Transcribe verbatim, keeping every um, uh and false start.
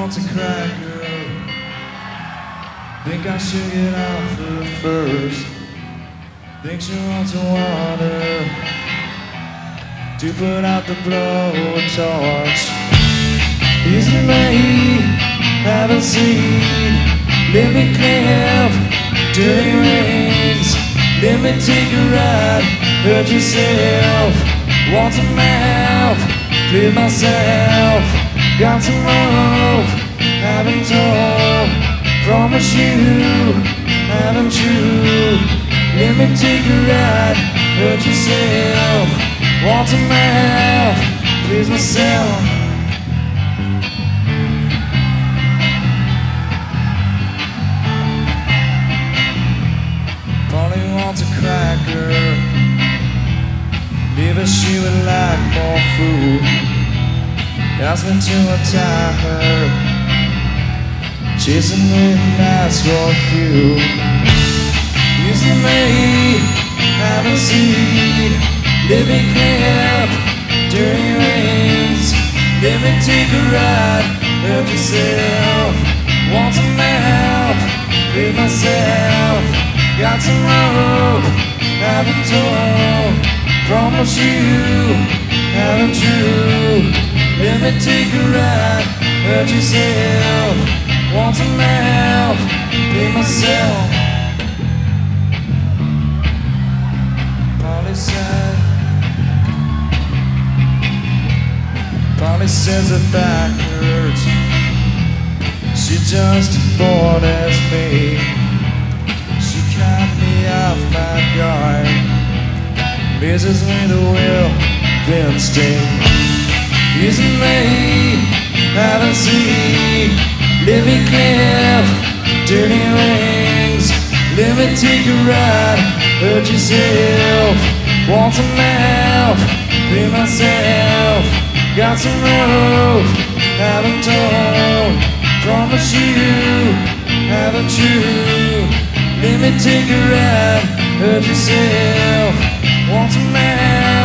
wants a cracker. Think I should get off her first. Think she wants some water to put out the blowtorch. Easily haven't seen. Let me clip dirty rings. Let me take a ride. Hurt yourself. Want some mouth. Please myself. Got some rope. Haven't told. Promise you. Haven't you? Let me take a ride. Hurt yourself. Want some mouth. Please myself. Polly wants a cracker. Maybe she would like more food. Ask me to untie her. Chasing midnights for a few. Using me, haven't seen. Let me clip dirty rings. Let me take a ride. Help yourself. Want some help? Leave myself. Got some rope. Haven't told. Promise you. Haven't you? Let me take a ride. Hurt yourself. Want some help? Leave myself. Polly said. Polly says her back hurts. She just bored as me. She cut me off my guard. Misses me the will, then sting. Using me, haven't seen. Let me clip dirty rings. Let me take a ride. Hurt yourself. Want some help? Pay myself. Got some rope. Haven't told. Promise you. Haven't you? Let me take a ride. Hurt yourself. Want some help?